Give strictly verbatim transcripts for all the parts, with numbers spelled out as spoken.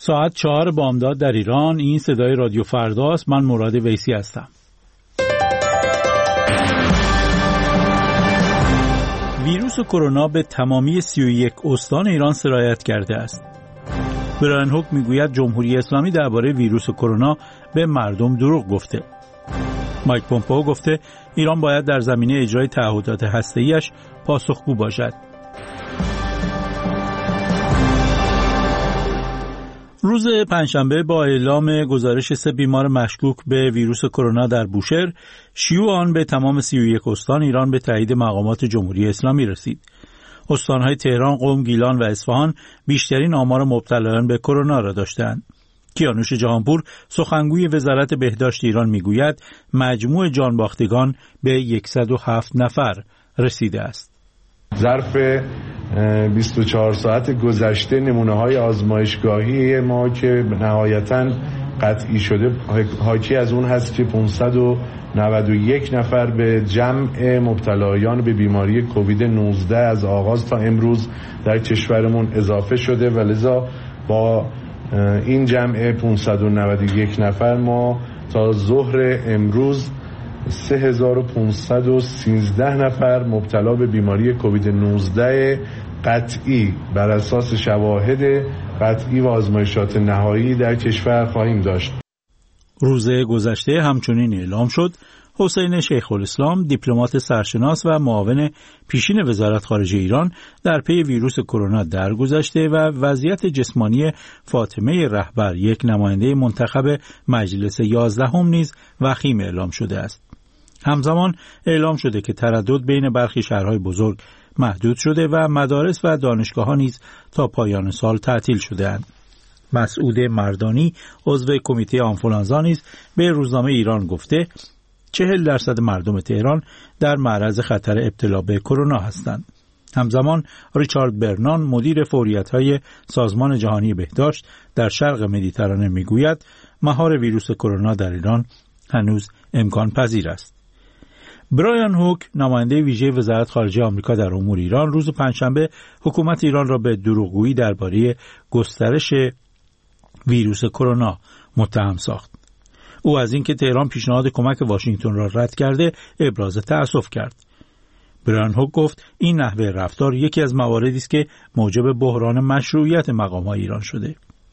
ساعت چهار بامداد در ایران. این صدای رادیو فرداست. من مراد ویسی هستم. ویروس کرونا به تمامی سی و یک استان ایران سرایت کرده است. برایان هوک میگوید جمهوری اسلامی درباره ویروس کرونا به مردم دروغ گفته. مایک پومپئو گفته ایران باید در زمینه اجرای تعهدات هسته‌ایش پاسخگو باشد. روز پنجشنبه با اعلام گزارش سه بیمار مشکوک به ویروس کرونا در بوشهر، شیوع آن به تمام سی و یک استان ایران به تایید مقامات جمهوری اسلامی رسید. استان‌های تهران، قم، گیلان و اصفهان بیشترین آمار مبتلایان به کرونا را داشتند. کیانوش جهانپور سخنگوی وزارت بهداشت ایران میگوید مجموع جانباختگان به صد و هفت نفر رسیده است. ظرف بیست و چهار ساعت گذشته نمونه‌های آزمایشگاهی ما که نهایتاً قطعی شده حاکی از اون هست که پانصد و نود و یک نفر به جمع مبتلایان به بیماری کووید نوزده از آغاز تا امروز در کشورمون اضافه شده و لذا با این جمع پانصد و نود و یک نفر ما تا ظهر امروز سه هزار و پانصد و سیزده نفر مبتلا به بیماری کووید نوزده قطعی بر اساس شواهد قطعی و آزمایشات نهایی در کشور خواهیم داشت. روز گذشته همچنین اعلام شد حسین شیخ الاسلام، دیپلمات سرشناس و معاون پیشین وزارت خارجه ایران، در پی ویروس کرونا درگذشته و وضعیت جسمانی فاطمه رهبر، یک نماینده منتخب مجلس یازدهم نیز وخیم اعلام شده است. همزمان اعلام شده که تردد بین برخی شهرهای بزرگ محدود شده و مدارس و دانشگاه‌ها نیز تا پایان سال تعطیل شده‌اند. مسعود مردانی، عضو کمیته آنفولانزا نیز به روزنامه ایران گفته چهل درصد مردم تهران در معرض خطر ابتلا به کرونا هستند. همزمان ریچارد برنان، مدیر فوریت‌های سازمان جهانی بهداشت در شرق مدیترانه میگوید مهار ویروس کرونا در ایران هنوز امکان پذیر است. برایان هوک، نماینده ویژه وزارت خارجه آمریکا در امور ایران، روز پنجشنبه حکومت ایران را به دروغگویی درباره گسترش ویروس کرونا متهم ساخت. او از اینکه تهران پیشنهاد کمک واشنگتن را رد کرده ابراز تأسف کرد. برایان هوک گفت این نحوه رفتار یکی از مواردی است که موجب بحران مشروعیت مقام‌های ایران شده.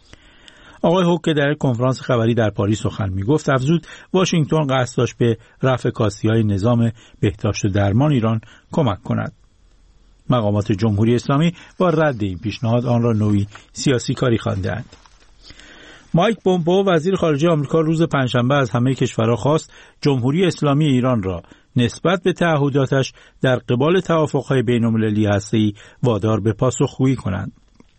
آقای هوک که در کنفرانس خبری در پاریس سخن می‌گفت افزود واشنگتن قصد داشت به رفع کاستی‌های نظام بهداشت و درمان ایران کمک کند. مقامات جمهوری اسلامی با رد این پیشنهاد آن را نوعی سیاسی کاری خواندند. مایک پومپئو، وزیر خارجه آمریکا، روز پنجشنبه از همه کشورها خواست جمهوری اسلامی ایران را نسبت به تعهداتش در قبال توافق‌های بین‌المللی هسته‌ای وادار به پاسخگویی کنند.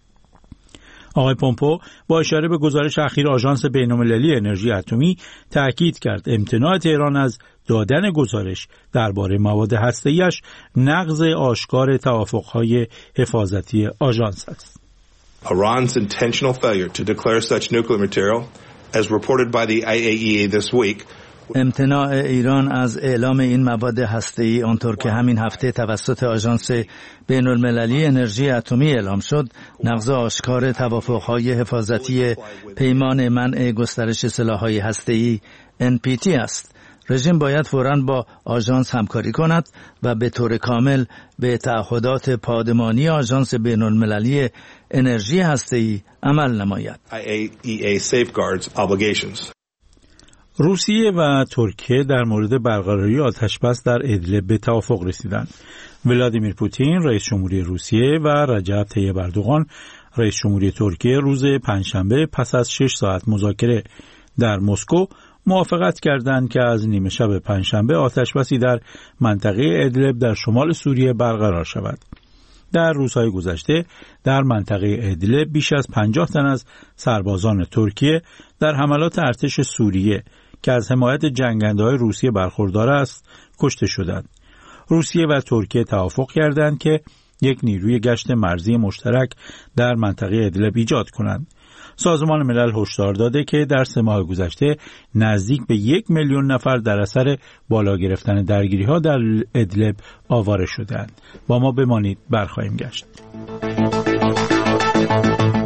آقای پومپئو با اشاره به گزارش اخیر آژانس بین‌المللی انرژی اتمی تأکید کرد امتناع تهران از دادن گزارش درباره مواد هسته‌ایش نقض آشکار توافق‌های حفاظتی آژانس است. Iran's intentional failure to declare such nuclear material, as reported by the I A E A this week, امتناع ایران از اعلام این مواد هسته‌ای آنطور که همین هفته توسط آژانس بین‌المللی انرژی اتمی اعلام شد، نقض آشکار توافق‌های حفاظتی پیمان منع گسترش سلاح‌های هسته‌ای ان پی تی است. رژیم باید فوراً با آژانس همکاری کند و به طور کامل به تعهدات پادمانی آژانس بین‌المللی انرژی هسته‌ای عمل نماید. I A E A safeguards obligations. روسیه و ترکیه در مورد برقراری آتشبس در ادلب به توافق رسیدند. ولادیمیر پوتین، رئیس جمهوری روسیه، و رجب طیب اردوغان، رئیس جمهوری ترکیه، روز پنجشنبه پس از شش ساعت مذاکره در مسکو موافقت کردند که از نیمه شب پنجشنبه آتشبسی در منطقه ادلب در شمال سوریه برقرار شود. در روزهای گذشته در منطقه ادلب بیش از پنجاه تن از سربازان ترکیه در حملات ارتش سوریه که از حمایت جنگنده‌های روسیه برخوردار است کشته شدند. روسیه و ترکیه توافق کردند که یک نیروی گشت مرزی مشترک در منطقه ادلب ایجاد کنند. سازمان ملل هشدار داده که در سه ماه گذشته نزدیک به یک میلیون نفر در اثر بالا گرفتن درگیری‌ها در ادلب آواره شدند. با ما بمانید، برخواهیم گشت.